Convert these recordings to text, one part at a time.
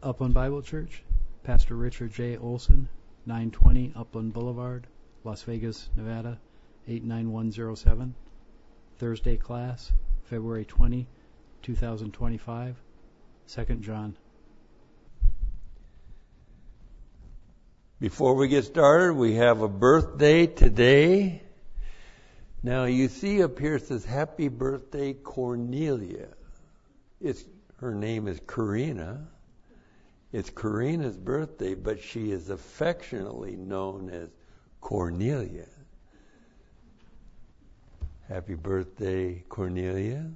Upland Bible Church, Pastor Richard J. Olson, 920 Upland Boulevard, Las Vegas, Nevada, 89107. Thursday class, February 20, 2025, 2 John. Before we get started, we have a birthday today. Now you see up here it says, Happy Birthday, Cornelia. Her name is Karina. It's Karina's birthday, but she is affectionately known as Cornelia. Happy birthday, Cornelia.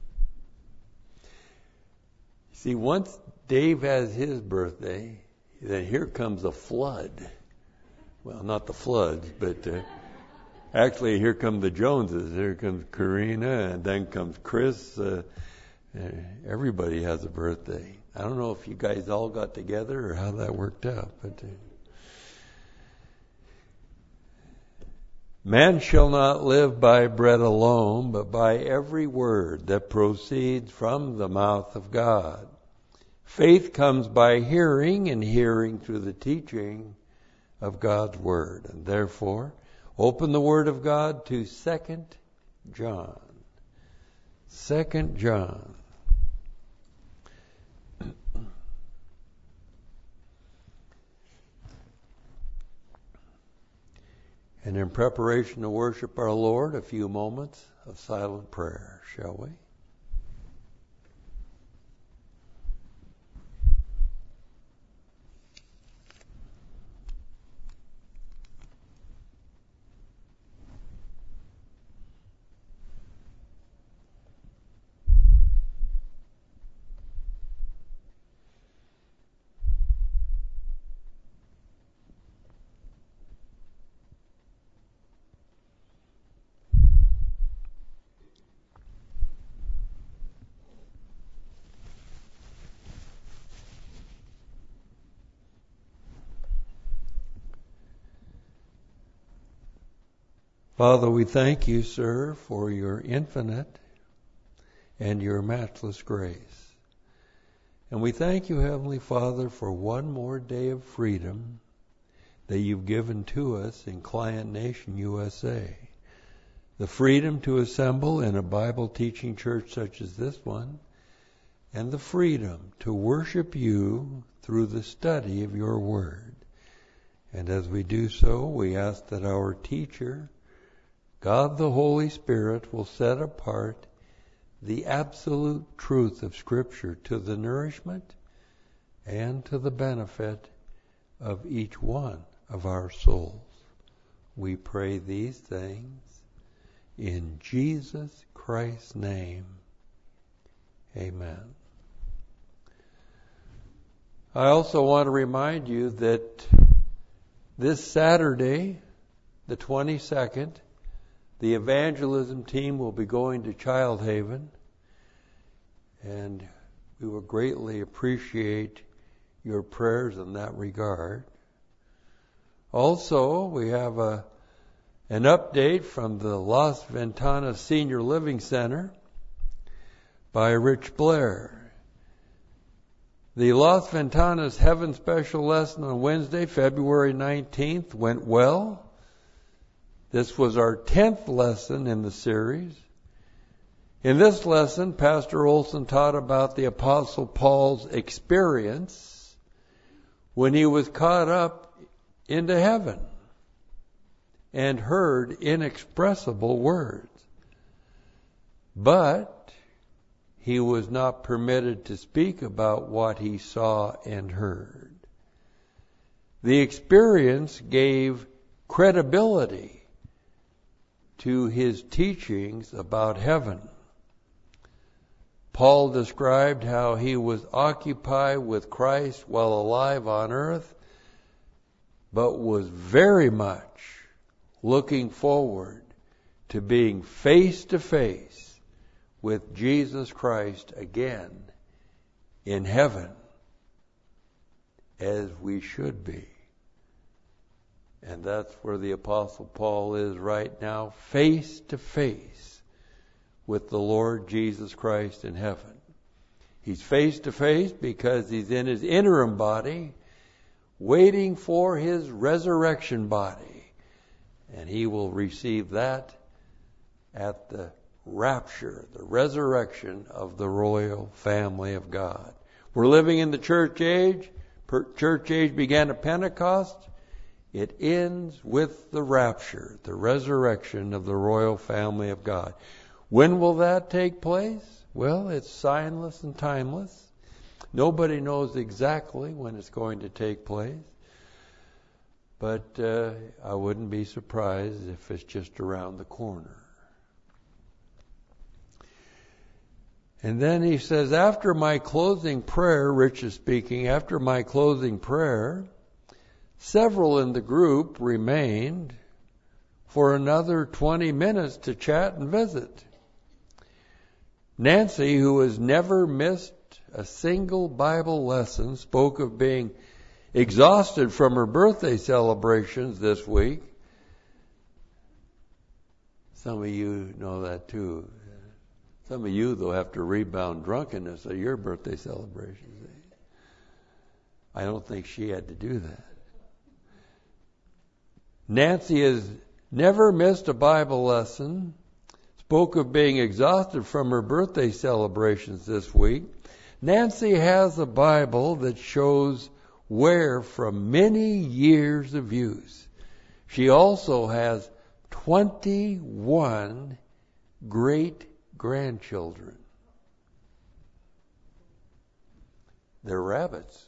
See, once Dave has his birthday, then here comes a flood. Well, not the floods, but actually here come the Joneses. Here comes Karina, and then comes Chris. Everybody has a birthday. I don't know if you guys all got together or how that worked out, but man shall not live by bread alone, but by every word that proceeds from the mouth of God. Faith comes by hearing, and hearing through the teaching of God's Word. And therefore, open the Word of God to 2 John. 2 John. And in preparation to worship our Lord, a few moments of silent prayer, shall we? Father, we thank you, sir, for your infinite and your matchless grace. And we thank you, Heavenly Father, for one more day of freedom that you've given to us in Client Nation, USA. The freedom to assemble in a Bible-teaching church such as this one, and the freedom to worship you through the study of your word. And as we do so, we ask that our teacher, God the Holy Spirit, will set apart the absolute truth of Scripture to the nourishment and to the benefit of each one of our souls. We pray these things in Jesus Christ's name. Amen. I also want to remind you that this Saturday, the 22nd, the evangelism team will be going to Child Haven, and we will greatly appreciate your prayers in that regard. Also, we have an update from the Las Ventanas Senior Living Center by Rich Blair. The Las Ventanas Heaven Special Lesson on Wednesday, February 19th went well. This was our 10th lesson in the series. In this lesson, Pastor Olson taught about the Apostle Paul's experience when he was caught up into heaven and heard inexpressible words. But he was not permitted to speak about what he saw and heard. The experience gave credibility to his teachings about heaven. Paul described how he was occupied with Christ while alive on earth, but was very much looking forward to being face to face with Jesus Christ again in heaven, as we should be. And that's where the Apostle Paul is right now, face to face with the Lord Jesus Christ in heaven. He's face to face because he's in his interim body, waiting for his resurrection body. And he will receive that at the rapture, the resurrection of the royal family of God. We're living in the church age. Church age began at Pentecost. It ends with the rapture, the resurrection of the royal family of God. When will that take place? Well, it's signless and timeless. Nobody knows exactly when it's going to take place. But I wouldn't be surprised if it's just around the corner. And then he says, after my closing prayer, Rich is speaking, after my closing prayer, several in the group remained for another 20 minutes to chat and visit. Nancy, who has never missed a single Bible lesson, spoke of being exhausted from her birthday celebrations this week. Some of you know that too. Some of you, though, have to rebound drunkenness at your birthday celebrations. I don't think she had to do that. Nancy has never missed a Bible lesson, spoke of being exhausted from her birthday celebrations this week. Nancy has a Bible that shows wear from many years of use. She also has 21 great-grandchildren. They're rabbits.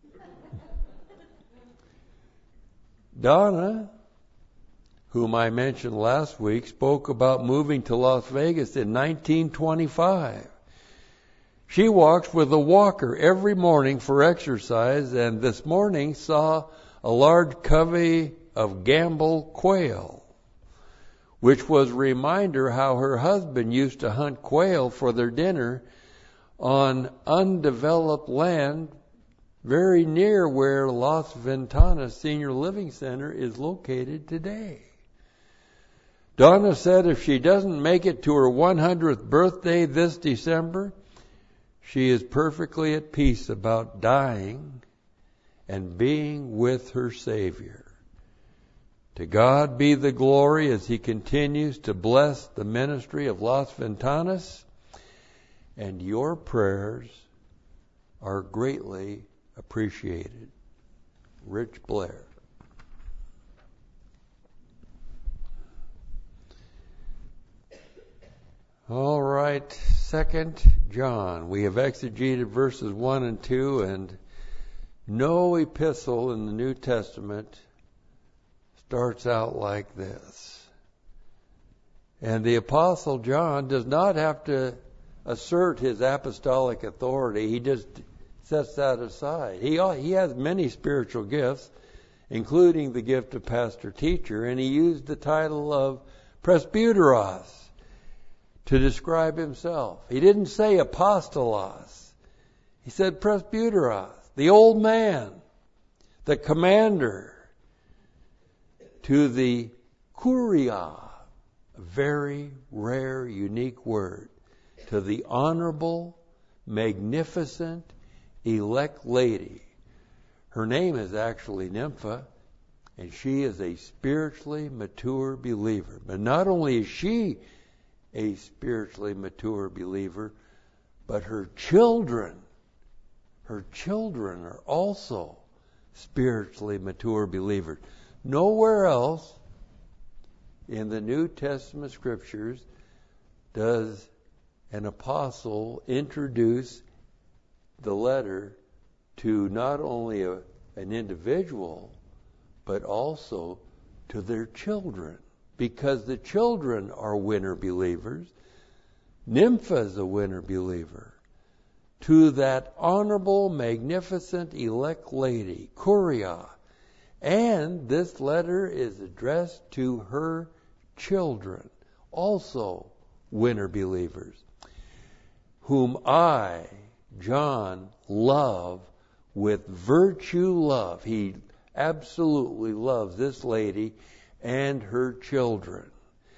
Donna, whom I mentioned last week, spoke about moving to Las Vegas in 1925. She walks with a walker every morning for exercise, and this morning saw a large covey of Gamble quail, which was a reminder how her husband used to hunt quail for their dinner on undeveloped land very near where Las Ventanas Senior Living Center is located today. Donna said if she doesn't make it to her 100th birthday this December, she is perfectly at peace about dying and being with her Savior. To God be the glory as He continues to bless the ministry of Las Ventanas, and your prayers are greatly appreciated. Rich Blair. All right, 2 John. We have exegeted verses 1 and 2, and no epistle in the New Testament starts out like this. And the Apostle John does not have to assert his apostolic authority. He just sets that aside. He has many spiritual gifts, including the gift of pastor-teacher, and he used the title of presbyteros to describe himself. He didn't say apostolos. He said presbyteros, the old man, the commander, to the kuria, a very rare, unique word, to the honorable, magnificent, elect lady. Her name is actually Nympha, and she is a spiritually mature believer. But not only is she a spiritually mature believer, but her children are also spiritually mature believers. Nowhere else in the New Testament scriptures does an apostle introduce the letter to not only an individual, but also to their children. Because the children are winner believers. Nympha is a winner believer. To that honorable, magnificent, elect lady, Kuria. And this letter is addressed to her children, also winner believers, whom I, John, love with virtue love. He absolutely loves this lady and her children,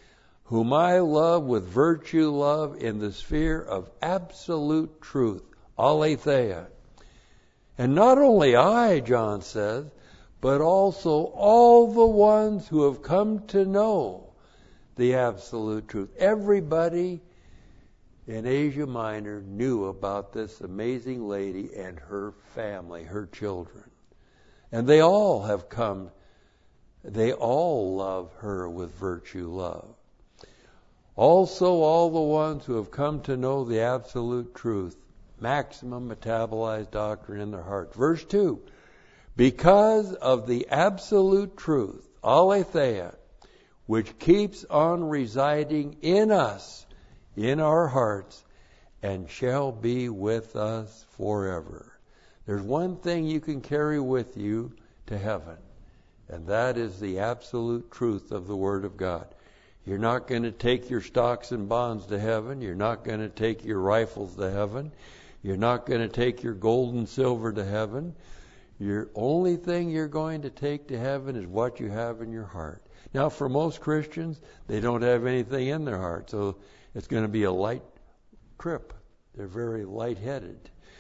whom I love with virtue love in the sphere of absolute truth. aletheia. And not only I, John says, but also all the ones who have come to know the absolute truth. Everybody in Asia Minor knew about this amazing lady and her family, her children. And they all have come, they all love her with virtue love. Also, all the ones who have come to know the absolute truth, maximum metabolized doctrine in their hearts. Verse 2, because of the absolute truth, aletheia, which keeps on residing in us, in our hearts, and shall be with us forever. There's one thing you can carry with you to heaven, and that is the absolute truth of the Word of God. You're not going to take your stocks and bonds to heaven. You're not going to take your rifles to heaven. You're not going to take your gold and silver to heaven. Your only thing you're going to take to heaven is what you have in your heart. Now, for most Christians, they don't have anything in their heart, so it's going to be a light trip. They're very lightheaded.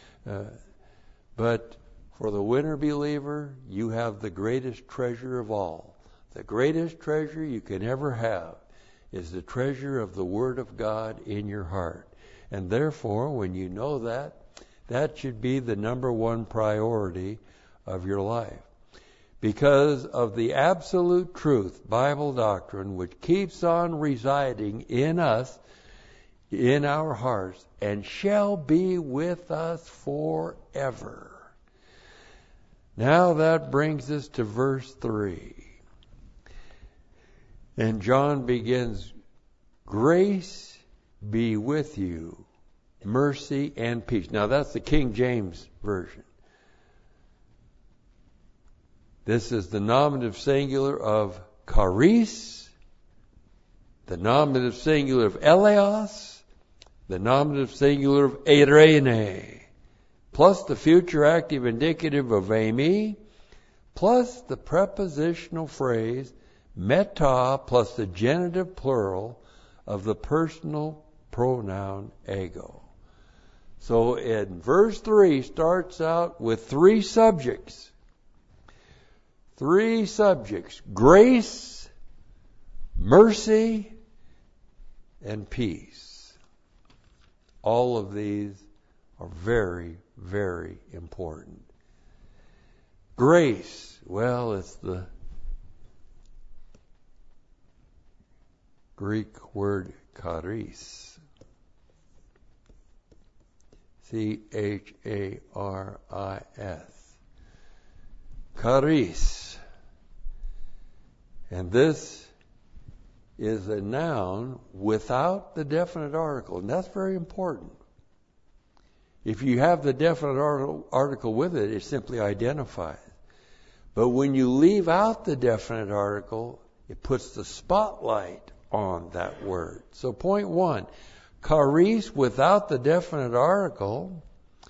But for the winner believer, you have the greatest treasure of all. The greatest treasure you can ever have is the treasure of the Word of God in your heart. And therefore, when you know that, that should be the number one priority of your life. Because of the absolute truth, Bible doctrine, which keeps on residing in us, in our hearts, and shall be with us forever. Now that brings us to verse 3. And John begins, grace be with you, mercy and peace. Now that's the King James Version. This is the nominative singular of charis, the nominative singular of eleos, the nominative singular of eirene, plus the future active indicative of eimi, plus the prepositional phrase meta, plus the genitive plural of the personal pronoun ego. So in verse 3 starts out with three subjects. Three subjects: grace, mercy, and peace. All of these are very, very important. Grace, well, it's the Greek word charis. Charis. Charis. And this is a noun without the definite article. And that's very important. If you have the definite article with it, it simply identifies. But when you leave out the definite article, it puts the spotlight on that word. So point one, charis without the definite article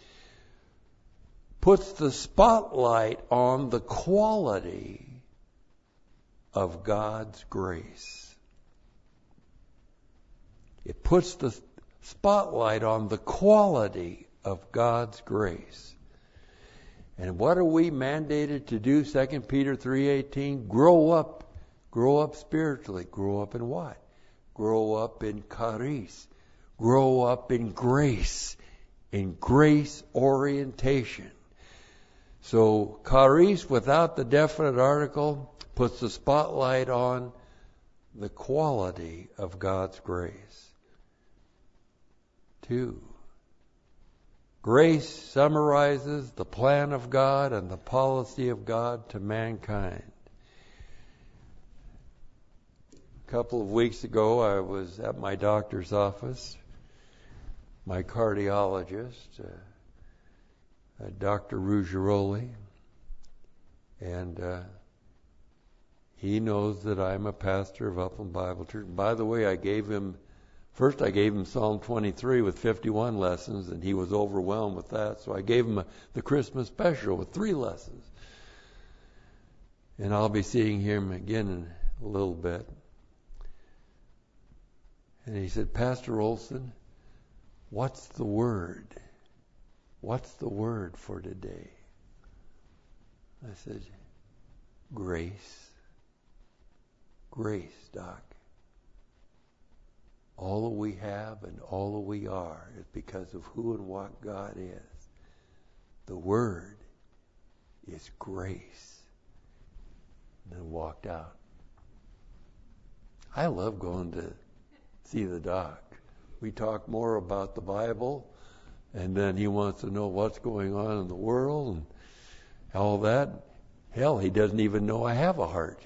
puts the spotlight on the quality of God's grace. It puts the spotlight on the quality of God's grace. And what are we mandated to do? 2 Peter 3:18, grow up spiritually. Grow up in what? Grow up in charis. Grow up in grace orientation. So charis without the definite article puts the spotlight on the quality of God's grace. 2. Grace summarizes the plan of God and the policy of God to mankind. A couple of weeks ago, I was at my doctor's office. My cardiologist, Dr. Ruggiero, and he knows that I'm a pastor of Upland Bible Church. By the way, I gave him Psalm 23 with 51 lessons, and he was overwhelmed with that. So I gave him the Christmas special with 3 lessons. And I'll be seeing him again in a little bit. And he said, Pastor Olson, what's the word? what's the word for today? I said, grace. Grace, Doc. All that we have and all that we are is because of who and what God is. The word is grace. And then walked out. I love going to see the doc. We talk more about the Bible, and then he wants to know what's going on in the world and all that. Hell, he doesn't even know I have a heart,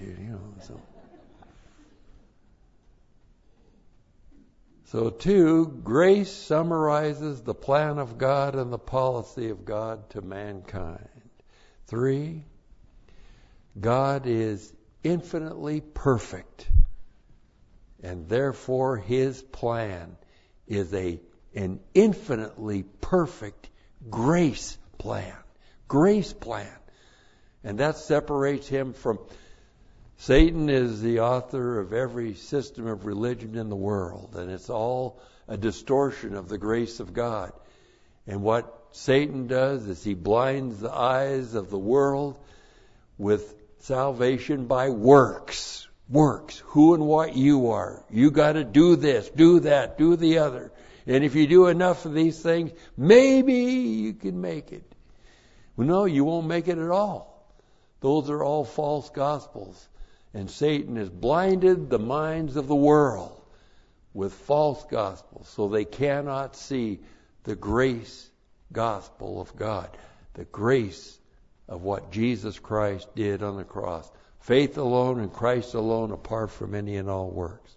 So 2, grace summarizes the plan of God and the policy of God to mankind. 3, God is infinitely perfect, and therefore His plan is an infinitely perfect grace plan. Grace plan. And that separates Him from... Satan is the author of every system of religion in the world, and it's all a distortion of the grace of God. And what Satan does is he blinds the eyes of the world with salvation by works. Works. Who and what you are. You got to do this, do that, do the other. And if you do enough of these things, maybe you can make it. Well, no, you won't make it at all. Those are all false gospels. And Satan has blinded the minds of the world with false gospels, so they cannot see the grace gospel of God, the grace of what Jesus Christ did on the cross. Faith alone and Christ alone, apart from any and all works.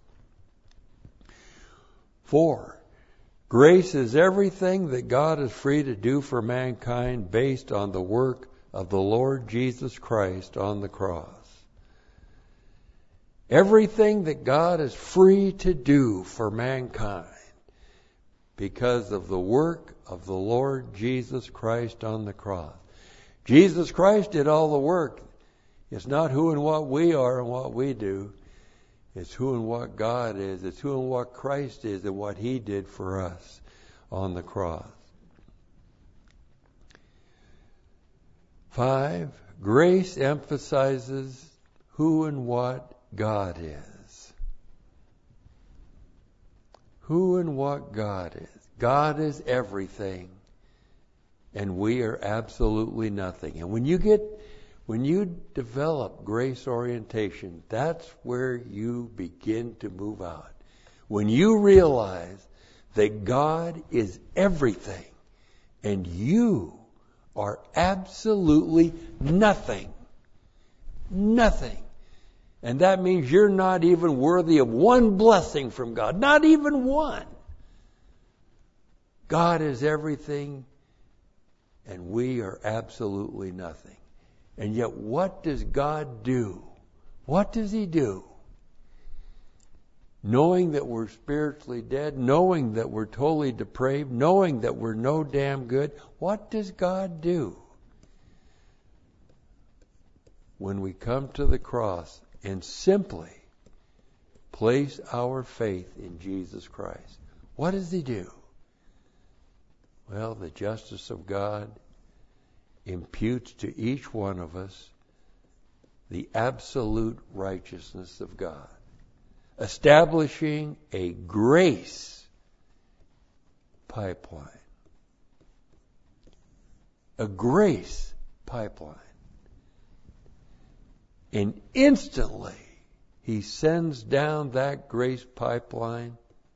4, grace is everything that God is free to do for mankind based on the work of the Lord Jesus Christ on the cross. Everything that God is free to do for mankind because of the work of the Lord Jesus Christ on the cross. Jesus Christ did all the work. It's not who and what we are and what we do. It's who and what God is. It's who and what Christ is and what He did for us on the cross. 5, grace emphasizes who and what God is. Who and what God is. God is everything, and we are absolutely nothing. And when you develop grace orientation, that's where you begin to move out. When you realize that God is everything, and you are absolutely nothing. Nothing. And that means you're not even worthy of one blessing from God. Not even one. God is everything, and we are absolutely nothing. And yet, what does God do? What does He do? Knowing that we're spiritually dead, knowing that we're totally depraved, knowing that we're no damn good, what does God do? When we come to the cross and simply place our faith in Jesus Christ, what does He do? Well, the justice of God imputes to each one of us the absolute righteousness of God, establishing a grace pipeline. A grace pipeline. And instantly, He sends down that grace pipeline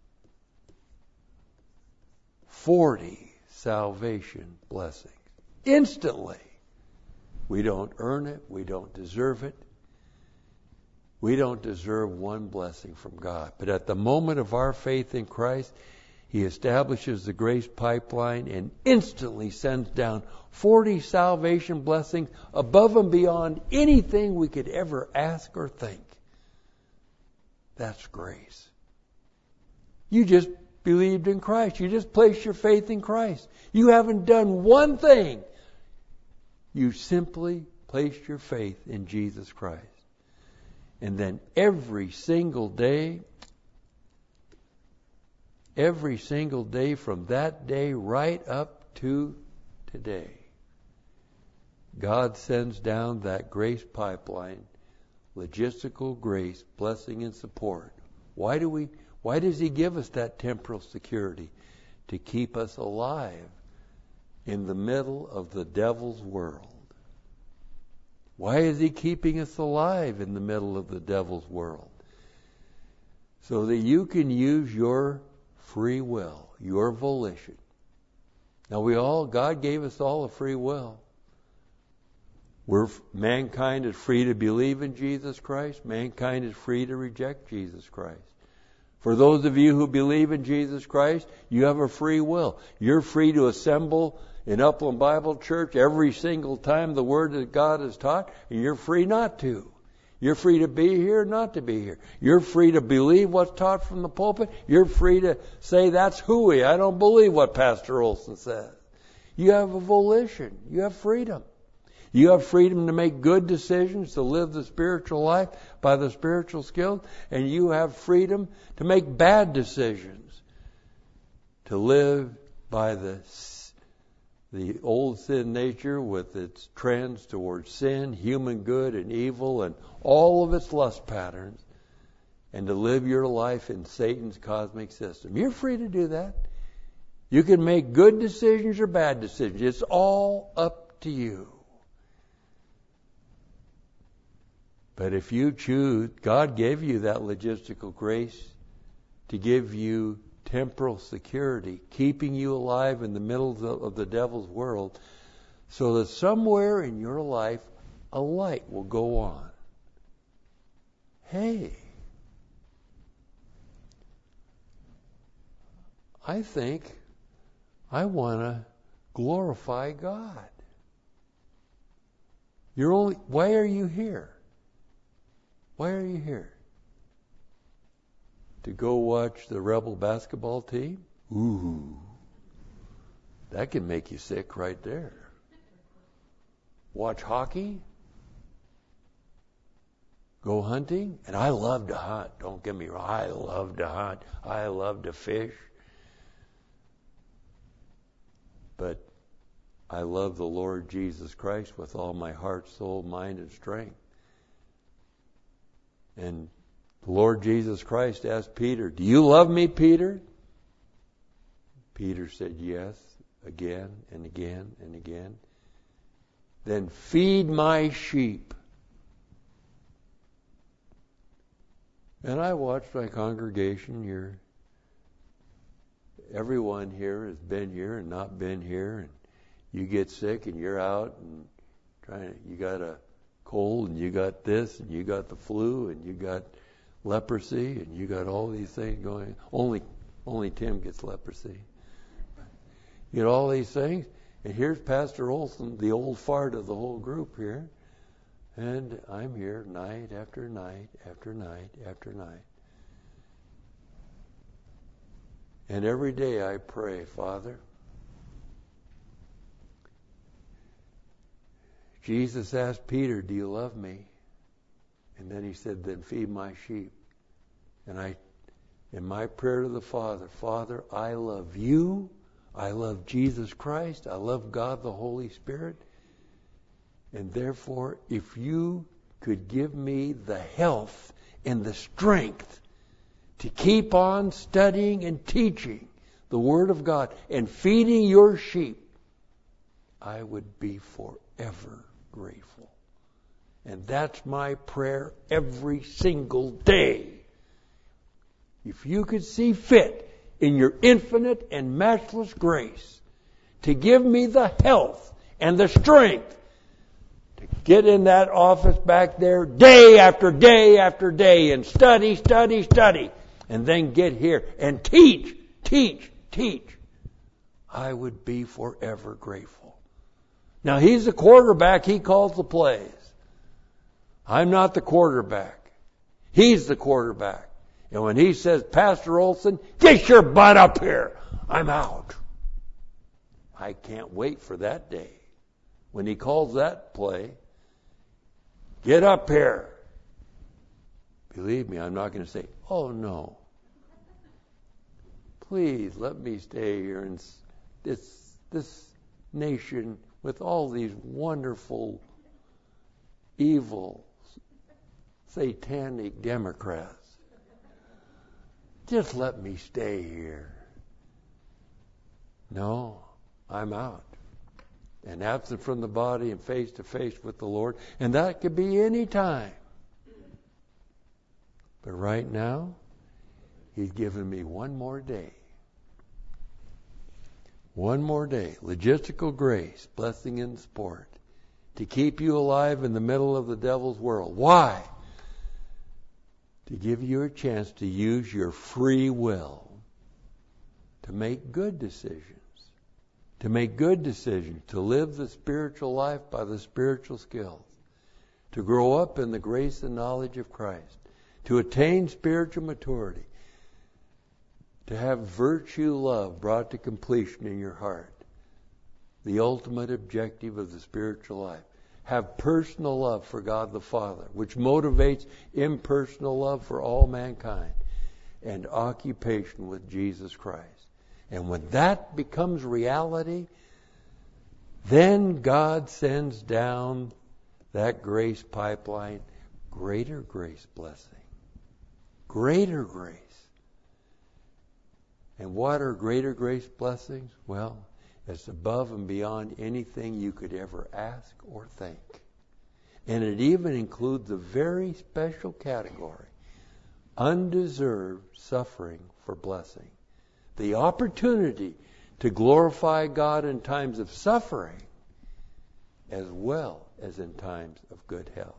40 salvation blessings. Instantly. We don't earn it. We don't deserve it. We don't deserve one blessing from God. But at the moment of our faith in Christ, He establishes the grace pipeline and instantly sends down 40 salvation blessings above and beyond anything we could ever ask or think. That's grace. You just believed in Christ. You just placed your faith in Christ. You haven't done one thing. You simply placed your faith in Jesus Christ. And then every single day from that day right up to today, God sends down that grace pipeline, logistical grace, blessing and support. Why does He give us that temporal security? To keep us alive in the middle of the devil's world. Why is He keeping us alive in the middle of the devil's world? So that you can use your free will, your volition. Now God gave us all a free will. Mankind is free to believe in Jesus Christ. Mankind is free to reject Jesus Christ. For those of you who believe in Jesus Christ, you have a free will. You're free to assemble in Upland Bible Church every single time the Word of God is taught, and you're free not to. You're free to be here, not to be here. You're free to believe what's taught from the pulpit. You're free to say, that's hooey. I don't believe what Pastor Olson says. You have a volition. You have freedom. You have freedom to make good decisions, to live the spiritual life by the spiritual skills, and you have freedom to make bad decisions, to live by the old sin nature with its trends towards sin, human good and evil, and all of its lust patterns, and to live your life in Satan's cosmic system. You're free to do that. You can make good decisions or bad decisions. It's all up to you. But if you choose, God gave you that logistical grace to give you temporal security, keeping you alive in the middle of the devil's world, so that somewhere in your life a light will go on. Hey, I think I want to glorify God. Why are you here? Why are you here? To go watch the Rebel basketball team? Ooh, that can make you sick right there. Watch hockey? Go hunting? And I love to hunt. Don't get me wrong. I love to hunt. I love to fish. But I love the Lord Jesus Christ with all my heart, soul, mind, and strength. And the Lord Jesus Christ asked Peter, do you love me, Peter? Peter said yes, again and again and again. Then feed my sheep. And I watched my congregation. Everyone here has been here and not been here, and you get sick and you're out and you got a cold and you got this and you got the flu and you got leprosy and you got all these things going. Only Tim gets leprosy. You get all these things, and here's Pastor Olson, the old fart of the whole group here, and I'm here night after night after night after night. And every day I pray, Father, Jesus asked Peter, do you love me? And then he said, then feed my sheep. And in my prayer to the Father, Father, I love you. I love Jesus Christ. I love God the Holy Spirit. And therefore, if you could give me the health and the strength to keep on studying and teaching the Word of God and feeding your sheep, I would be forever grateful. And that's my prayer every single day. If you could see fit in your infinite and matchless grace to give me the health and the strength to get in that office back there day after day after day and study, and then get here and teach, I would be forever grateful. Now, he's the quarterback. He calls the plays. I'm not the quarterback. He's the quarterback. And when he says, Pastor Olson, get your butt up here, I'm out. I can't wait for that day. When he calls that play, get up here. Believe me, I'm not going to say, oh no. Please let me stay here and this nation with all these wonderful, evil, satanic Democrats. Just let me stay here. No, I'm out. And absent from the body and face to face with the Lord. And that could be any time. But right now, He's given me one more day. One more day. Logistical grace, blessing and support. To keep you alive in the middle of the devil's world. Why? To give you a chance to use your free will to make good decisions. To make good decisions. To live the spiritual life by the spiritual skills. To grow up in the grace and knowledge of Christ. To attain spiritual maturity. To have virtue love brought to completion in your heart. The ultimate objective of the spiritual life. Have personal love for God the Father, which motivates impersonal love for all mankind. And occupation with Jesus Christ. And when that becomes reality, then God sends down that grace pipeline, greater grace blessing. Greater grace. And what are greater grace blessings? Well, it's above and beyond anything you could ever ask or think. And it even includes a very special category, undeserved suffering for blessing. The opportunity to glorify God in times of suffering as well as in times of good health.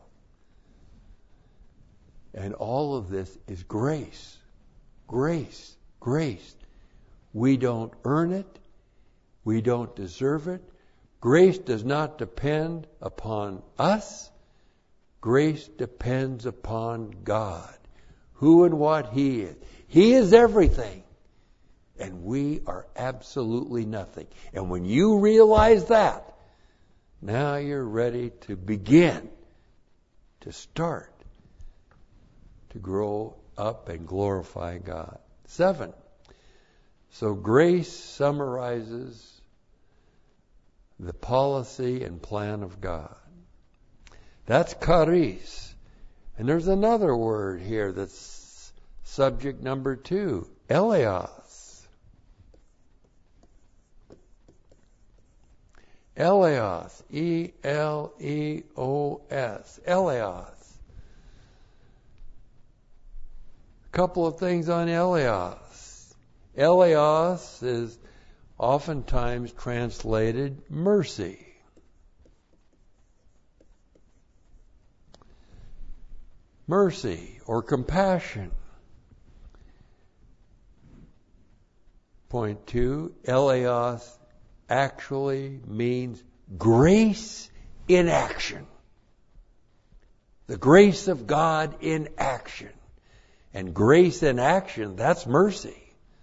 And all of this is grace. Grace. Grace. We don't earn it. We don't deserve it. Grace does not depend upon us. Grace depends upon God. Who and what He is. He is everything. And we are absolutely nothing. And when you realize that, now you're ready to begin, to start, to grow up and glorify God. 7. So grace summarizes the policy and plan of God. That's charis. And there's another word here that's subject number 2, eleos. Eleos. E-L-E-O-S. Eleos. A couple of things on eleos. Eleos is oftentimes translated mercy. Mercy or compassion. Point 2, eleos actually means grace in action. The grace of God in action. And grace in action, that's mercy.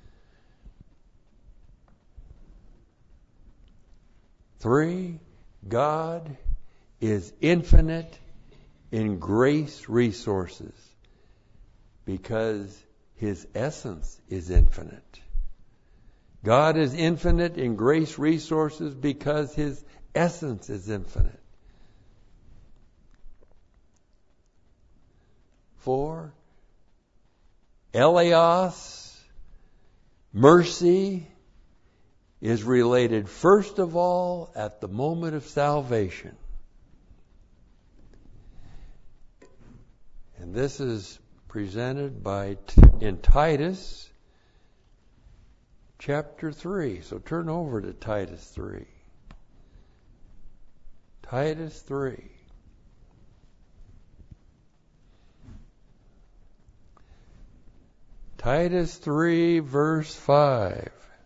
3, God is infinite in grace resources because His essence is infinite. God is infinite in grace resources because His essence is infinite. 4, eleos, mercy, is related first of all at the moment of salvation. And this is presented in Titus chapter 3. So turn over to Titus 3. Titus 3. Titus 3 verse 5.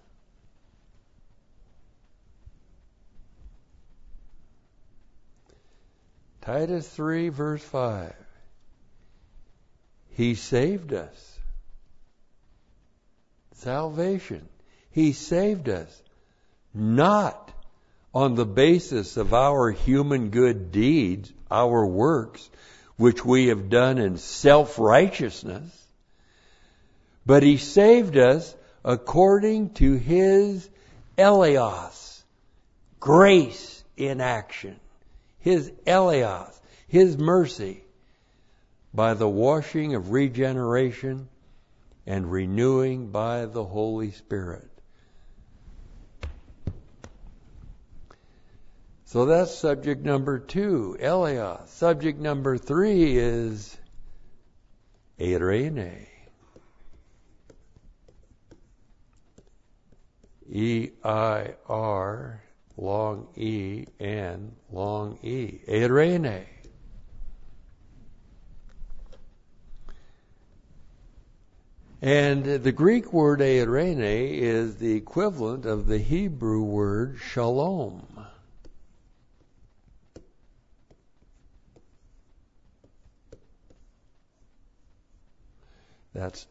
Titus 3 verse 5. He saved us. Salvation. He saved us. Not on the basis of our human good deeds, our works, which we have done in self-righteousness, but He saved us according to His eleos, grace in action. His eleos, His mercy, by the washing of regeneration and renewing by the Holy Spirit. So that's subject number 2, eleos. Subject number 3 is eirene. E-I-R, long E, N, long E. Eirene. And the Greek word eirene is the equivalent of the Hebrew word shalom. That's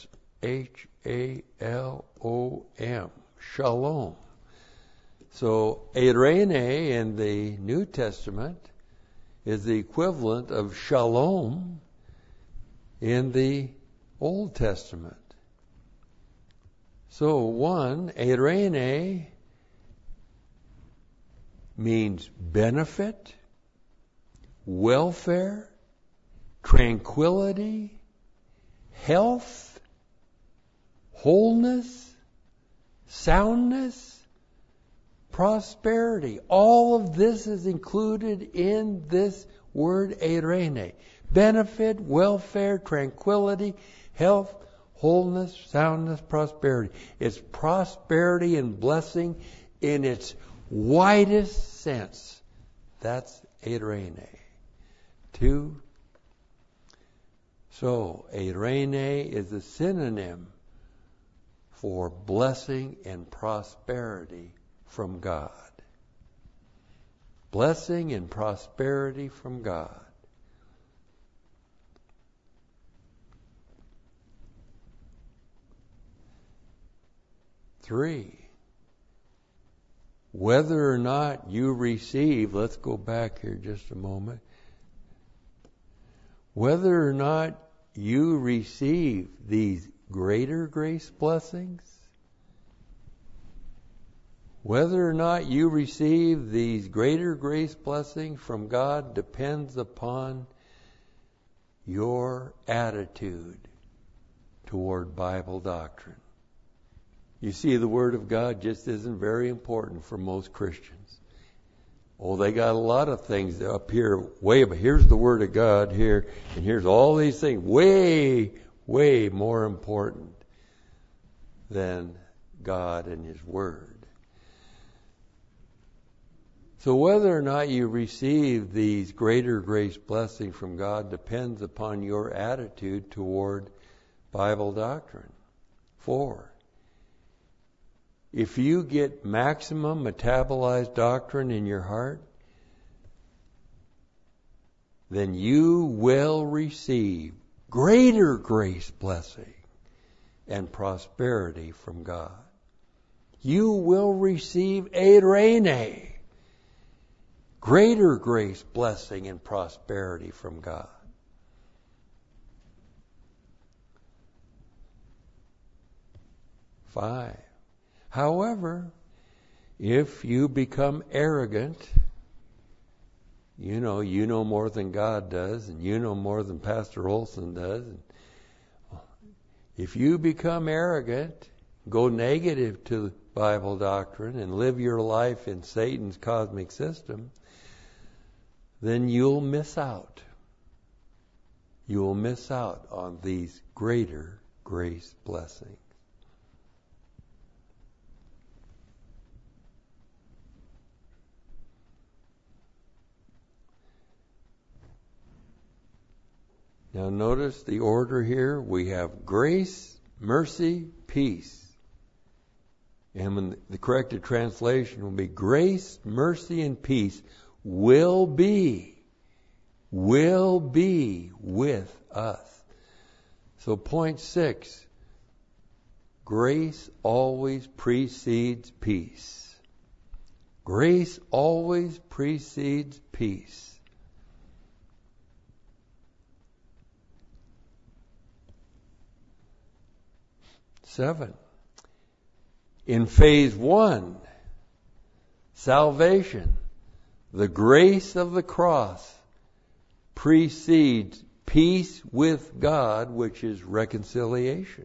S-H-A-L-O-M. Shalom. So eirene in the New Testament is the equivalent of shalom in the Old Testament. So one, eirene means benefit, welfare, tranquility, health, wholeness, soundness, prosperity. All of this is included in this word eirene. Benefit, welfare, tranquility, health, wholeness, soundness, prosperity. It's prosperity and blessing in its widest sense. That's eirene. 2. So, eirene is a synonym for blessing and prosperity from God. Blessing and prosperity from God. 3, whether or not you receive, let's go back here just a moment. Whether or not you receive these greater grace blessings, whether or not you receive these greater grace blessings from God depends upon your attitude toward Bible doctrine. You see, the Word of God just isn't very important for most Christians. Oh, they got a lot of things up here, way up. Here's the Word of God here, and here's all these things, way, way more important than God and His Word. So whether or not you receive these greater grace blessings from God depends upon your attitude toward Bible doctrine. 4, if you get maximum metabolized doctrine in your heart, then you will receive greater grace blessing and prosperity from God. You will receive eirene, greater grace, blessing, and prosperity from God. 5, however, if you become arrogant, you know more than God does, and you know more than Pastor Olson does. And if you become arrogant, go negative to Bible doctrine, and live your life in Satan's cosmic system, then you'll miss out. You will miss out on these greater grace blessings. Now notice the order here. We have grace, mercy, peace. And when the corrected translation will be grace, mercy, and peace will be with us. So point 6, grace always precedes peace. Grace always precedes peace. 7, in phase 1, Salvation, the grace of the cross, precedes peace with God, which is reconciliation.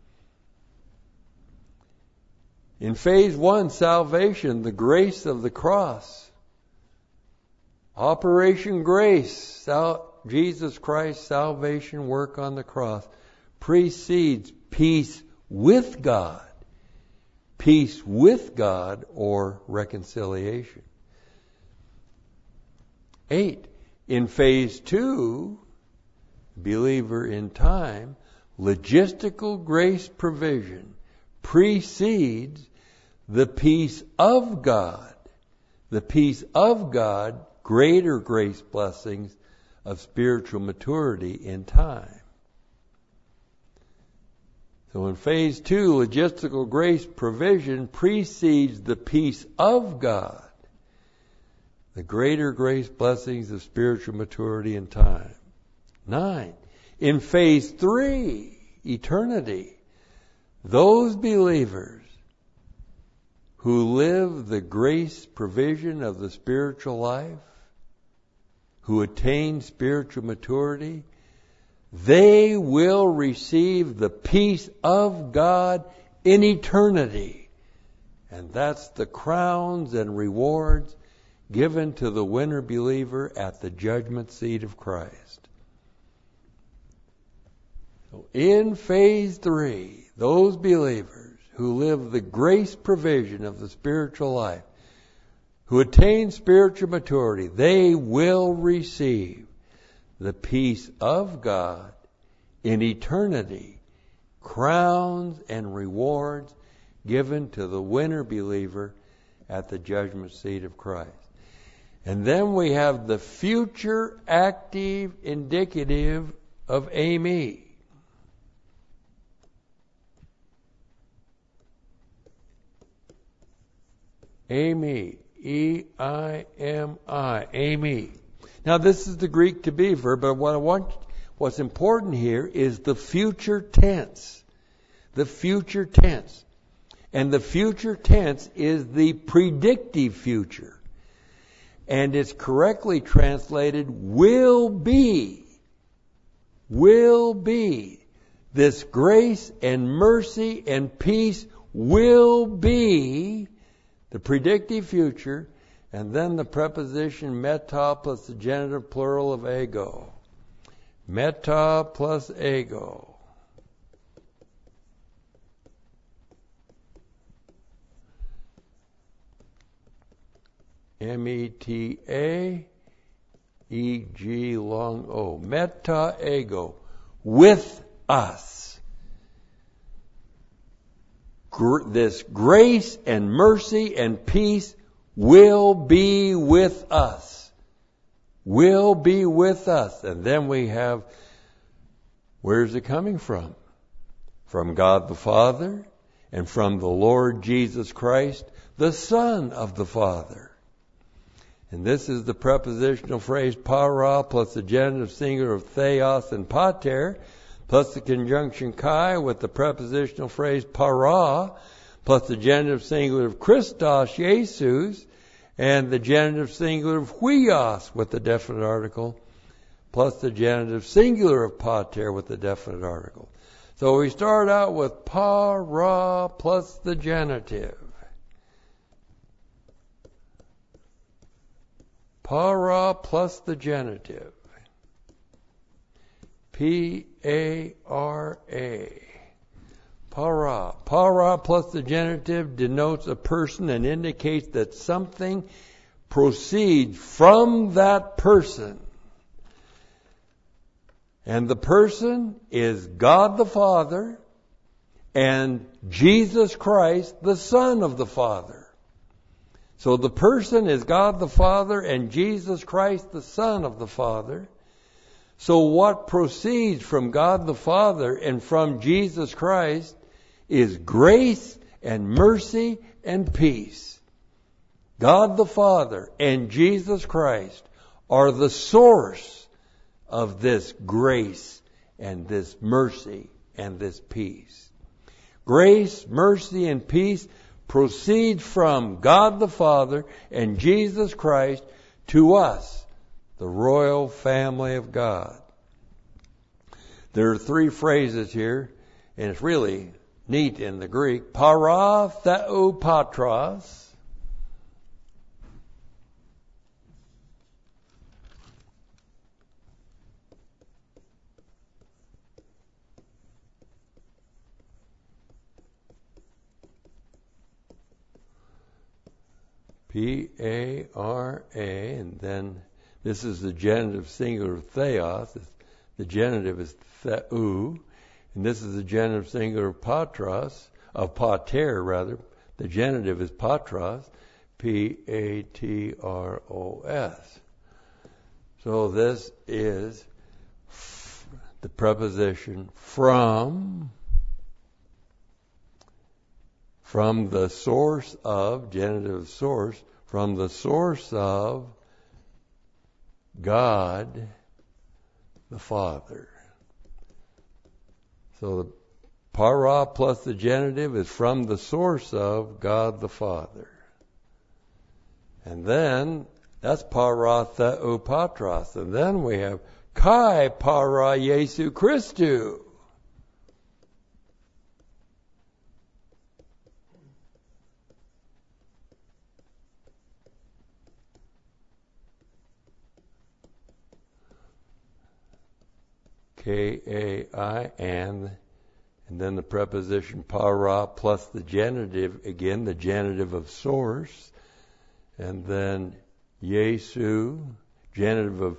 In phase 1, salvation, the grace of the cross, Operation Grace, Jesus Christ's salvation work on the cross, precedes peace with God. Peace with God or reconciliation. 8. In phase 2, believer in time, logistical grace provision precedes the peace of God. The peace of God, greater grace blessings of spiritual maturity in time. So in phase 2, logistical grace provision precedes the peace of God, the greater grace blessings of spiritual maturity in time. 9. In phase 3, eternity, those believers who live the grace provision of the spiritual life, who attain spiritual maturity, they will receive the peace of God in eternity. And that's the crowns and rewards given to the winner believer at the judgment seat of Christ. So in phase 3, those believers who live the grace provision of the spiritual life, who attain spiritual maturity, they will receive the peace of God in eternity, crowns and rewards given to the winner believer at the judgment seat of Christ. And then we have the future active indicative of Eimi. Eimi, E-I-M-I, Eimi. Now this is the Greek to be verb, but what's important here is the future tense. The future tense. And the future tense is the predictive future. And it's correctly translated will be. Will be. This grace and mercy and peace will be the predictive future. And then the preposition meta plus the genitive plural of ego. Meta plus ego. M-E-T-A-E-G long O. Meta ego. With us. This grace and mercy and peace will be with us. Will be with us. And then we have, where's it coming from? From God the Father and from the Lord Jesus Christ, the Son of the Father. And this is the prepositional phrase para plus the genitive singular of theos and pater plus the conjunction kai with the prepositional phrase para plus the genitive singular of Christos, Jesus, and the genitive singular of huios with the definite article, plus the genitive singular of pater with the definite article. So we start out with para plus the genitive. Para plus the genitive. P-A-R-A. Para. Para plus the genitive denotes a person and indicates that something proceeds from that person. And the person is God the Father and Jesus Christ, the Son of the Father. So the person is God the Father and Jesus Christ, the Son of the Father. So what proceeds from God the Father and from Jesus Christ is grace and mercy and peace. God the Father and Jesus Christ are the source of this grace and this mercy and this peace. Grace, mercy, and peace proceeds from God the Father and Jesus Christ to us, the royal family of God. There are three phrases here, and it's really neat in the Greek. Para theopatros. P-A-R-A, and then this is the genitive singular theos. The genitive is theou, and this is the genitive singular patros, of pater rather. The genitive is patros, P-A-T-R-O-S. So this is the preposition from the source of, genitive source, from the source of God the Father. So the para plus the genitive is from the source of God the Father. And then, that's para theopatros. And then we have kai para Jesu Christou. K-A-I, and then the preposition para plus the genitive, again, the genitive of source, and then Jesu, genitive of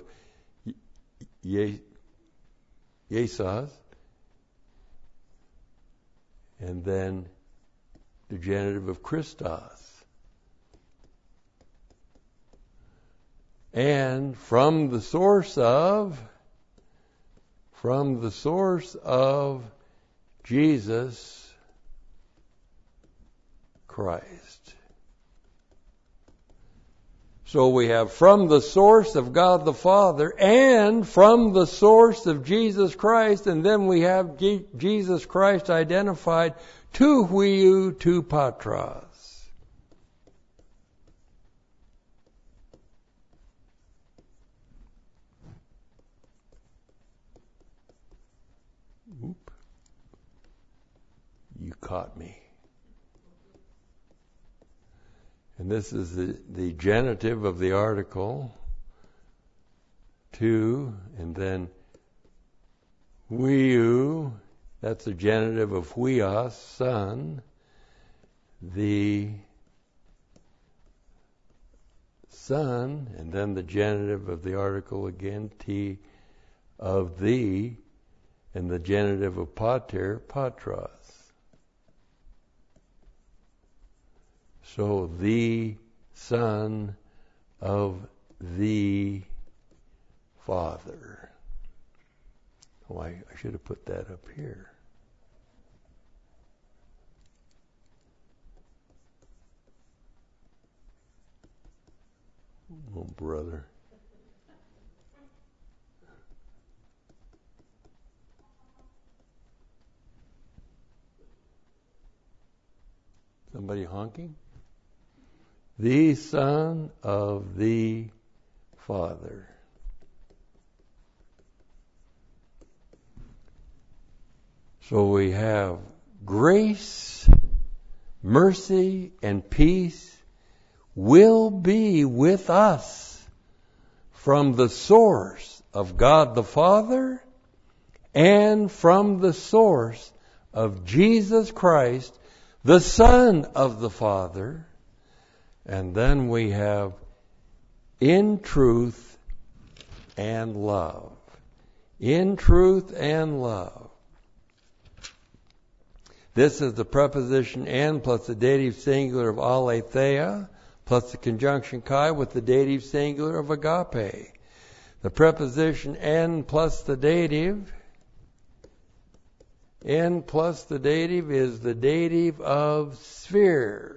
Jesus, and then the genitive of Christos. And from the source of Jesus Christ. So we have from the source of God the Father and from the source of Jesus Christ, and then we have Jesus Christ identified tu huiou tu patros. You caught me. And this is the genitive of the article, tu, and then huiou, that's the genitive of huios, son, the son, and then the genitive of the article again, t, of the, and the genitive of pater, patros. So the Son of the Father. Oh, I should have put that up here. Oh, brother. Somebody honking? The Son of the Father. So we have grace, mercy, and peace will be with us from the source of God the Father and from the source of Jesus Christ, the Son of the Father. And then we have in truth and love. In truth and love. This is the preposition and plus the dative singular of aletheia plus the conjunction kai with the dative singular of agape. The preposition and plus the dative. And plus the dative is the dative of sphere.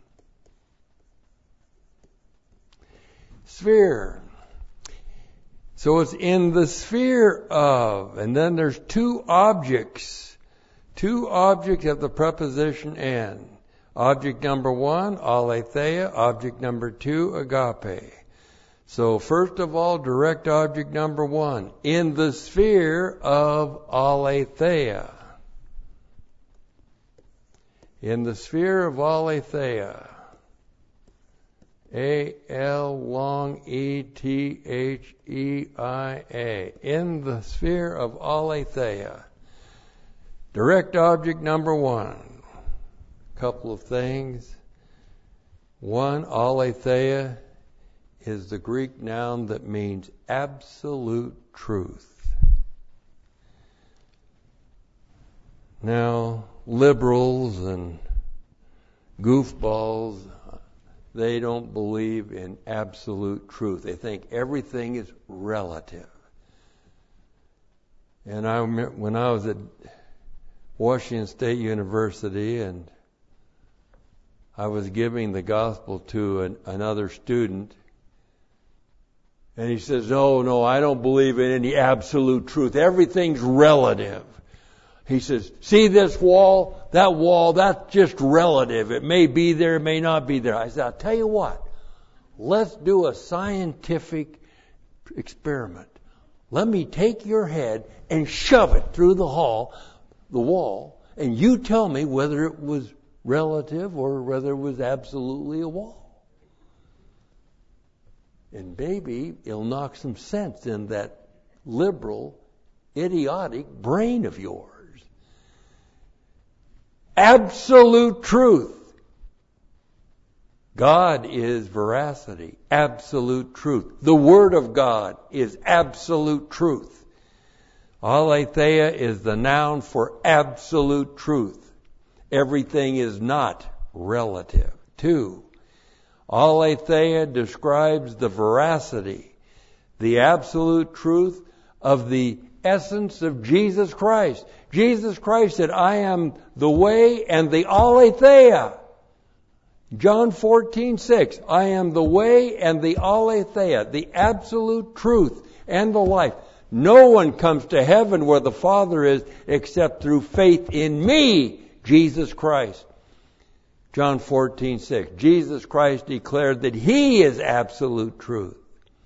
Sphere. So it's in the sphere of, and then there's two objects of the preposition and. Object number 1, aletheia. Object number 2, agape. So first of all, direct object number 1, in the sphere of aletheia. In the sphere of aletheia. A-L long E-T-H-E-I-A. In the sphere of aletheia. Direct object number 1. Couple of things. 1, aletheia is the Greek noun that means absolute truth. Now, liberals and goofballs, they don't believe in absolute truth. They think everything is relative. And I remember when I was at Washington State University and I was giving the gospel to another student, and he says, no, I don't believe in any absolute truth. Everything's relative. He says, see this wall, that's just relative. It may be there, it may not be there. I said, I'll tell you what, let's do a scientific experiment. Let me take your head and shove it through the wall, and you tell me whether it was relative or whether it was absolutely a wall. And maybe it'll knock some sense in that liberal, idiotic brain of yours. Absolute truth. God is veracity, absolute truth. The Word of God is absolute truth. Aletheia is the noun for absolute truth. Everything is not relative. 2, aletheia describes the veracity, the absolute truth of the essence of Jesus Christ. Jesus Christ said, I am the way and the aletheia. John 14:6, I am the way and the aletheia, the absolute truth and the life. No one comes to heaven where the Father is except through faith in me, Jesus Christ. John 14:6. Jesus Christ declared that He is absolute truth.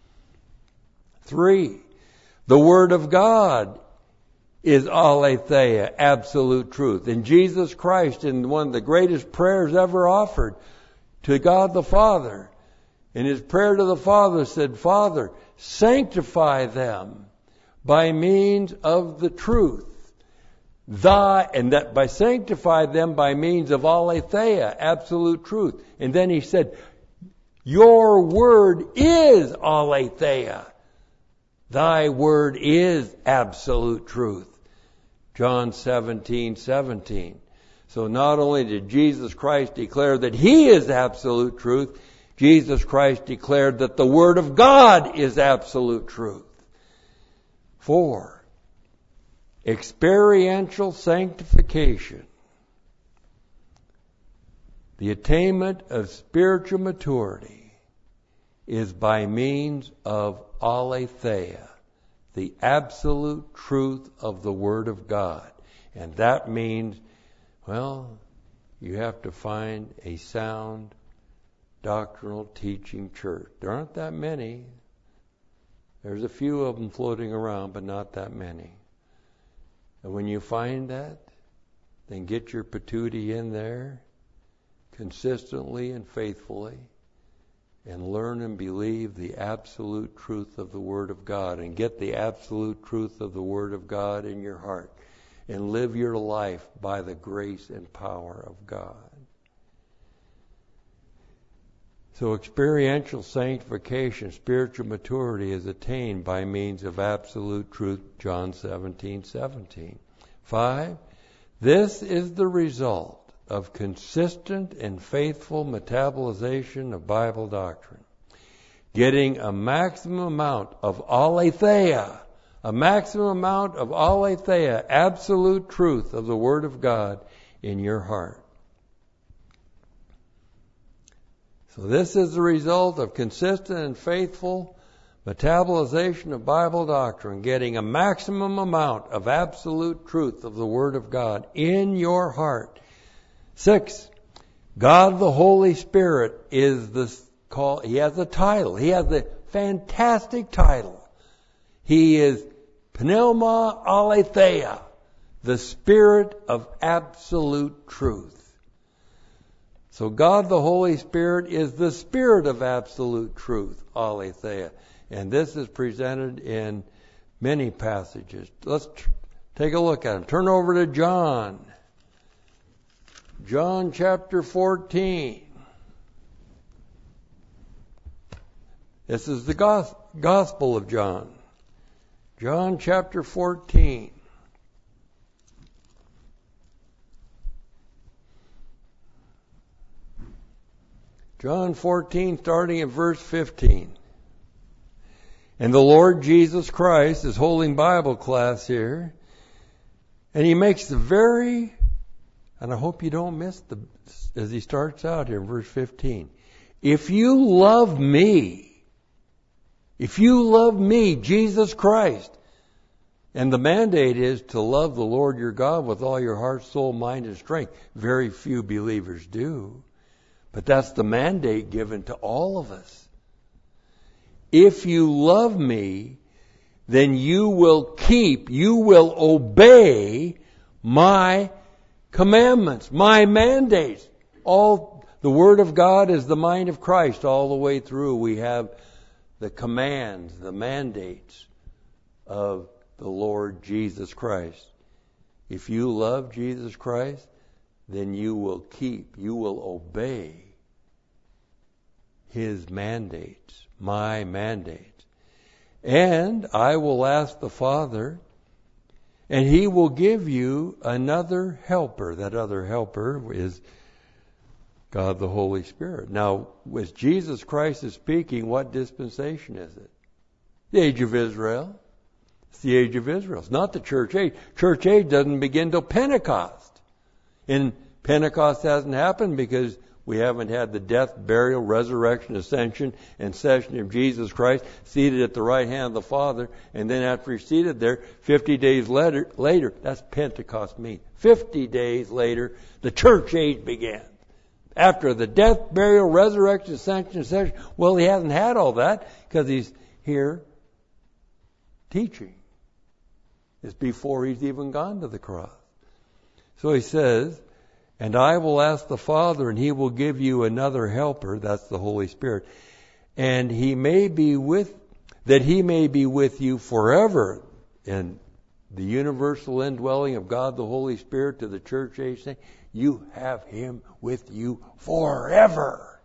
3. The Word of God is aletheia, absolute truth. And Jesus Christ, in one of the greatest prayers ever offered to God the Father, in His prayer to the Father said, Father, sanctify them by means of the truth. And that by sanctify them by means of aletheia, absolute truth. And then He said, your word is aletheia. Thy word is absolute truth. John 17:17. So not only did Jesus Christ declare that He is absolute truth, Jesus Christ declared that the Word of God is absolute truth. 4. Experiential sanctification. The attainment of spiritual maturity is by means of aletheia, the absolute truth of the Word of God. And that means, well, you have to find a sound doctrinal teaching church. There aren't that many. There's a few of them floating around, but not that many. And when you find that, then get your patootie in there consistently and faithfully and learn and believe the absolute truth of the Word of God and get the absolute truth of the Word of God in your heart and live your life by the grace and power of God. So experiential sanctification, spiritual maturity is attained by means of absolute truth, John 17:17. 5. This is the result of consistent and faithful metabolization of Bible doctrine. Getting a maximum amount of aletheia, absolute truth of the Word of God in your heart. So this is the result of consistent and faithful metabolization of Bible doctrine, getting a maximum amount of absolute truth of the Word of God in your heart. 6. God the Holy Spirit is he has a title. He has a fantastic title. He is Pneuma Aletheia, the Spirit of absolute truth. So God the Holy Spirit is the Spirit of absolute truth, Aletheia. And this is presented in many passages. Let's take a look at them. Turn over to John. John chapter 14. This is the Gospel of John. John chapter 14. John 14, starting at verse 15. And the Lord Jesus Christ is holding Bible class here. And he makes and I hope you don't miss as he starts out here in verse 15. If you love me, Jesus Christ, and the mandate is to love the Lord your God with all your heart, soul, mind, and strength. Very few believers do. But that's the mandate given to all of us. If you love me, then you will obey my commandments, my mandates. All the Word of God is the mind of Christ all the way through. We have the commands, the mandates of the Lord Jesus Christ. If you love Jesus Christ, then you will obey His mandates, my mandates. And I will ask the Father, and He will give you another helper. That other helper is God the Holy Spirit. Now, as Jesus Christ is speaking, what dispensation is it? The age of Israel. It's the age of Israel. It's not the church age. Church age doesn't begin till Pentecost. And Pentecost hasn't happened because we haven't had the death, burial, resurrection, ascension, and session of Jesus Christ seated at the right hand of the Father. And then after He's seated there, 50 days later, that's Pentecost means. 50 days later, the church age began. After the death, burial, resurrection, ascension, session. Well, He hasn't had all that because He's here teaching. It's before He's even gone to the cross. So He says, and I will ask the Father, and He will give you another helper, that's the Holy Spirit, and He may be with you forever. And the universal indwelling of God the Holy Spirit to the church age saying, you have Him with you forever.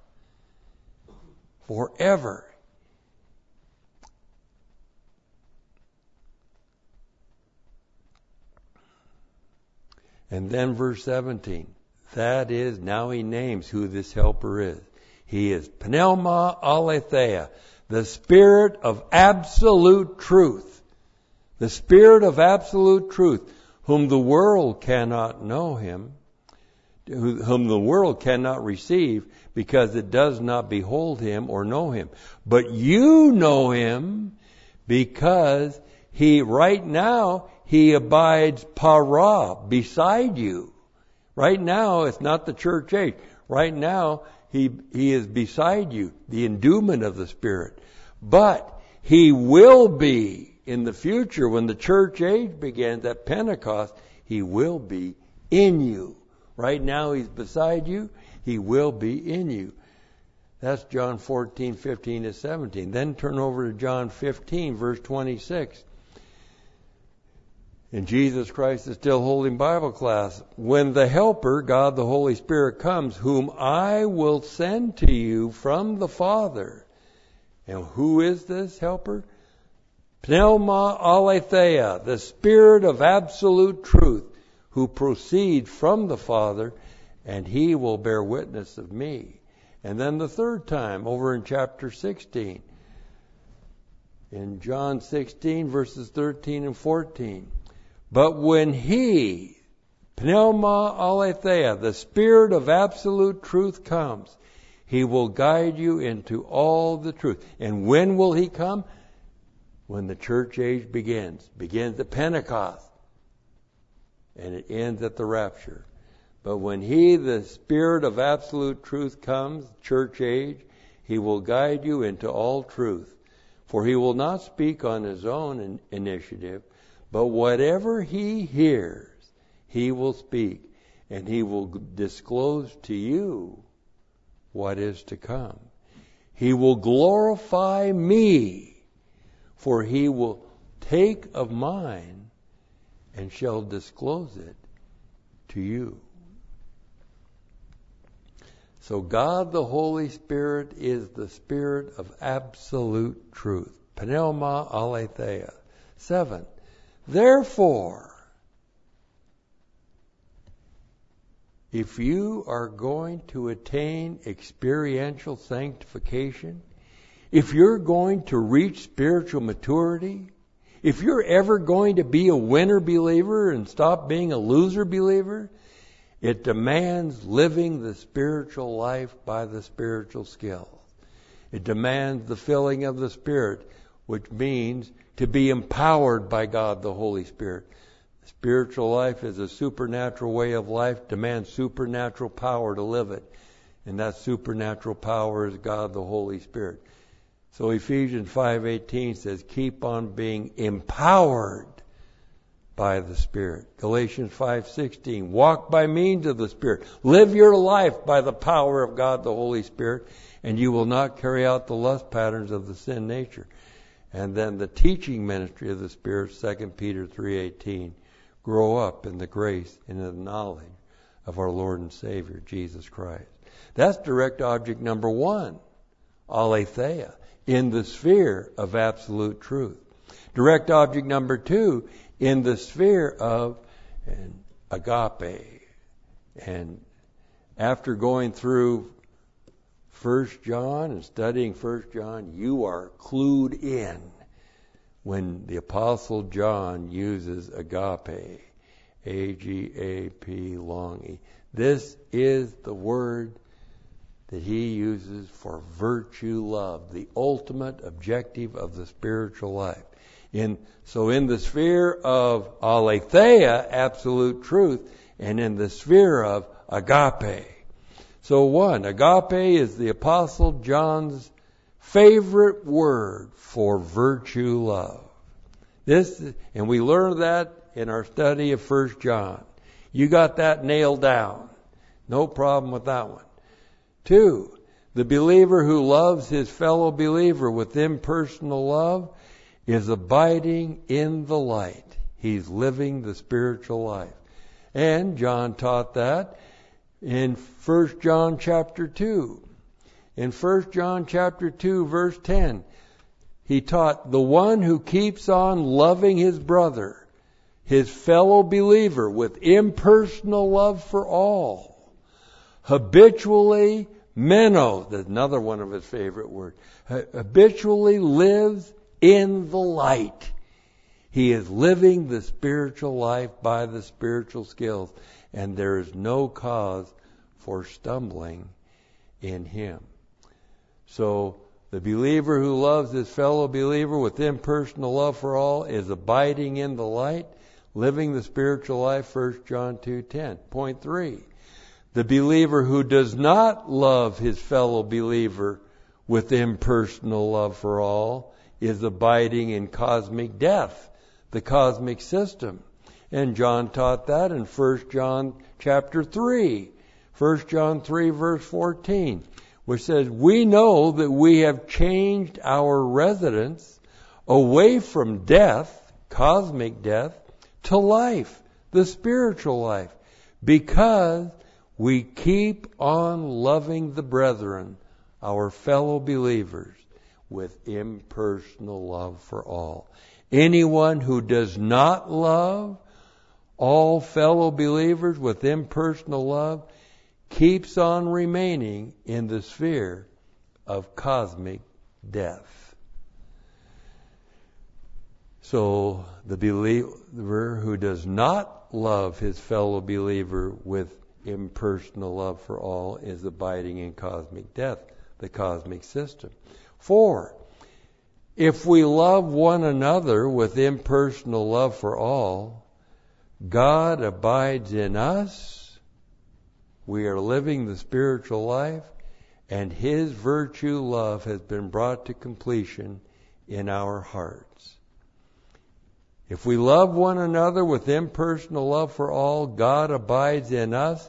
Forever. And then verse 17. That is, now He names who this helper is. He is Pneuma Aletheia, the Spirit of absolute truth. The Spirit of absolute truth, whom the world cannot know Him, whom the world cannot receive, because it does not behold Him or know Him. But you know Him, because right now, He abides para, beside you. Right now, it's not the church age. Right now, He is beside you, the endowment of the Spirit. But He will be in the future, when the church age begins at Pentecost, He will be in you. Right now, He's beside you. He will be in you. That's John 14, 15 to 17. Then turn over to John 15, verse 26. And Jesus Christ is still holding Bible class. When the Helper, God the Holy Spirit, comes, whom I will send to you from the Father. And who is this Helper? Pneuma Aletheia, the Spirit of absolute truth, who proceeds from the Father, and He will bear witness of me. And then the third time, over in chapter 16, in John 16, verses 13 and 14. But when He, Pneuma Aletheia, the Spirit of absolute truth comes, He will guide you into all the truth. And when will He come? When the church age begins. Begins at Pentecost. And it ends at the rapture. But when He, the Spirit of absolute truth, comes, church age, He will guide you into all truth. For He will not speak on His own initiative, but whatever He hears, He will speak, and He will disclose to you what is to come. He will glorify Me, for He will take of mine and shall disclose it to you. So God the Holy Spirit is the Spirit of absolute truth. Pneuma aletheia. 7. Therefore, if you are going to attain experiential sanctification, if you're going to reach spiritual maturity, if you're ever going to be a winner believer and stop being a loser believer, it demands living the spiritual life by the spiritual skills. It demands the filling of the Spirit, which means to be empowered by God the Holy Spirit. Spiritual life is a supernatural way of life, demands supernatural power to live it. And that supernatural power is God the Holy Spirit. So Ephesians 5:18 says, keep on being empowered by the Spirit. Galatians 5:16, walk by means of the Spirit. Live your life by the power of God the Holy Spirit, and you will not carry out the lust patterns of the sin nature. And then the teaching ministry of the Spirit, 2 Peter 3:18, grow up in the grace and in the knowledge of our Lord and Savior, Jesus Christ. That's direct object number 1, aletheia, in the sphere of absolute truth. Direct object number 2, in the sphere of agape. And after going through 1 John and studying 1 John, you are clued in when the Apostle John uses agape, A-G-A-P, long E. This is the word that he uses for virtue love, the ultimate objective of the spiritual life. So in the sphere of aletheia, absolute truth, and in the sphere of agape. So 1, agape is the Apostle John's favorite word for virtue love. And we learned that in our study of 1 John. You got that nailed down. No problem with that one. 2, the believer who loves his fellow believer with impersonal love is abiding in the light. He's living the spiritual life. And John taught that in 1 John chapter 2. In 1 John chapter 2, verse 10, he taught, the one who keeps on loving his brother, his fellow believer, with impersonal love for all, habitually meno, that's another one of his favorite words, habitually lives in the light. He is living the spiritual life by the spiritual skills, and there is no cause for stumbling in him. So the believer who loves his fellow believer with impersonal love for all is abiding in the light, living the spiritual life, 1 John 2:10. Point 3. The believer who does not love his fellow believer with impersonal love for all is abiding in cosmic death, the cosmic system. And John taught that in 1 John chapter 3. 1 John 3 verse 14, which says, we know that we have changed our residence away from death, cosmic death, to life, the spiritual life, because we keep on loving the brethren, our fellow believers, with impersonal love for all. Anyone who does not love all fellow believers with impersonal love keeps on remaining in the sphere of cosmic death. So the believer who does not love his fellow believer with impersonal love for all is abiding in cosmic death, the cosmic system. 4, if we love one another with impersonal love for all, God abides in us We are living the spiritual life, and His virtue love has been brought to completion in our hearts. If we love one another with impersonal love for all, God abides in us.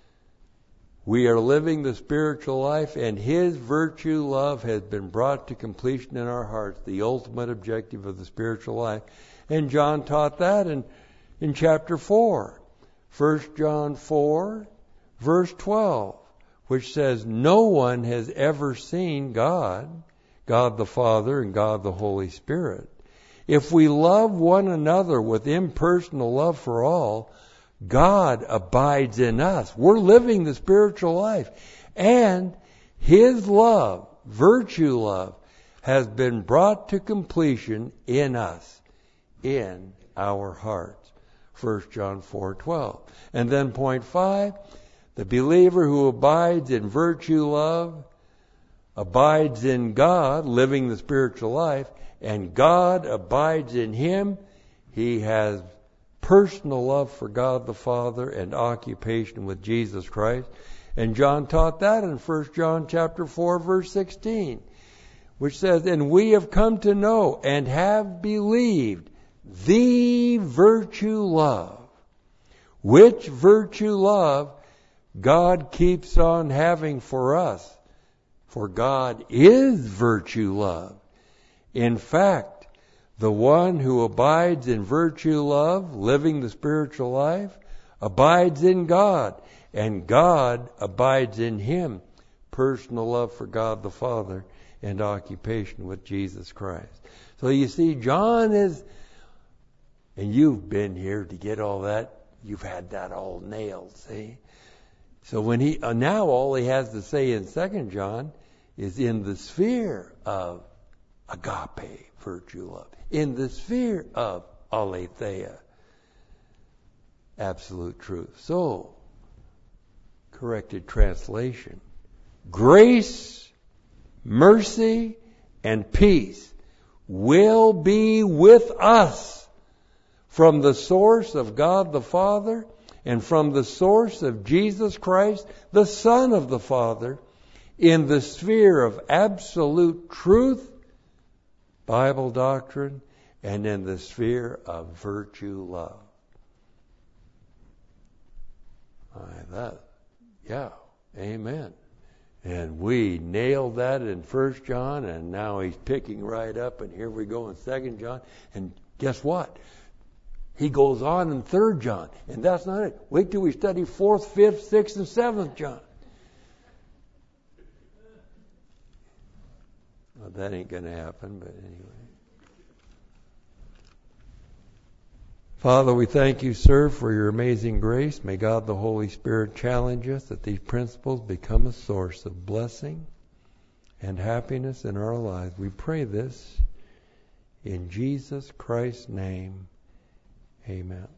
We are living the spiritual life, and His virtue love has been brought to completion in our hearts, the ultimate objective of the spiritual life. And John taught that in chapter 4, 1 John 4, verse 12, which says, no one has ever seen God, God the Father and God the Holy Spirit. If we love one another with impersonal love for all, God abides in us. We're living the spiritual life. And His love, virtue love, has been brought to completion in us, in our hearts. 1 John 4:12. And then point 5, the believer who abides in virtue love abides in God, living the spiritual life, and God abides in him. He has personal love for God the Father and occupation with Jesus Christ. And John taught that in 1 John chapter 4, verse 16, which says, and we have come to know and have believed the virtue love. Which virtue love God keeps on having for us. For God is virtue love. In fact, the one who abides in virtue love, living the spiritual life, abides in God, and God abides in him. Personal love for God the Father and occupation with Jesus Christ. So you see, John is, and you've been here to get all that, you've had that all nailed, see? So when now all he has to say in 2 John is in the sphere of agape, virtue love, in the sphere of aletheia, absolute truth. So, corrected translation, grace, mercy, and peace will be with us from the source of God the Father and from the source of Jesus Christ, the Son of the Father, in the sphere of absolute truth, Bible doctrine, and in the sphere of virtue love. Amen. And we nailed that in 1 John, and now he's picking right up, and here we go in 2 John. And guess what? He goes on in 3 John, and that's not it. Wait till we study 4th, 5th, 6th, and 7th John. Well, that ain't going to happen, but anyway. Father, we thank you, sir, for your amazing grace. May God the Holy Spirit challenge us that these principles become a source of blessing and happiness in our lives. We pray this in Jesus Christ's name. Amen.